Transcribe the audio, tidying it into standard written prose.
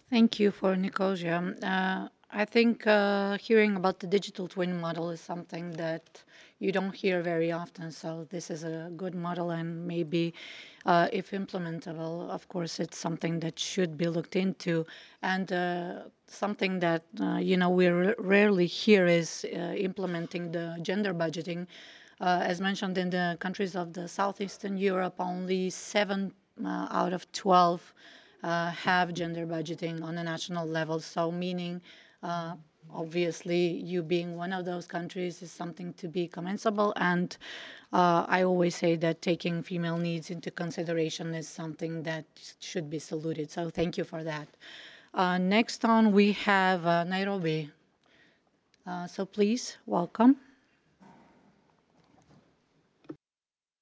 Thank you for Nicosia. I think hearing about the digital twin model is something that you don't hear very often. So this is a good model, and maybe if implementable, of course, it's something that should be looked into. And something that we rarely hear is implementing the gender budgeting. As mentioned in the countries of the southeastern Europe, only 7 out of 12 have gender budgeting on a national level. So, meaning, uh, obviously, you being one of those countries is something to be commendable. And I always say that taking female needs into consideration is something that should be saluted. So, thank you for that. Next on, we have Nairobi. So, please welcome.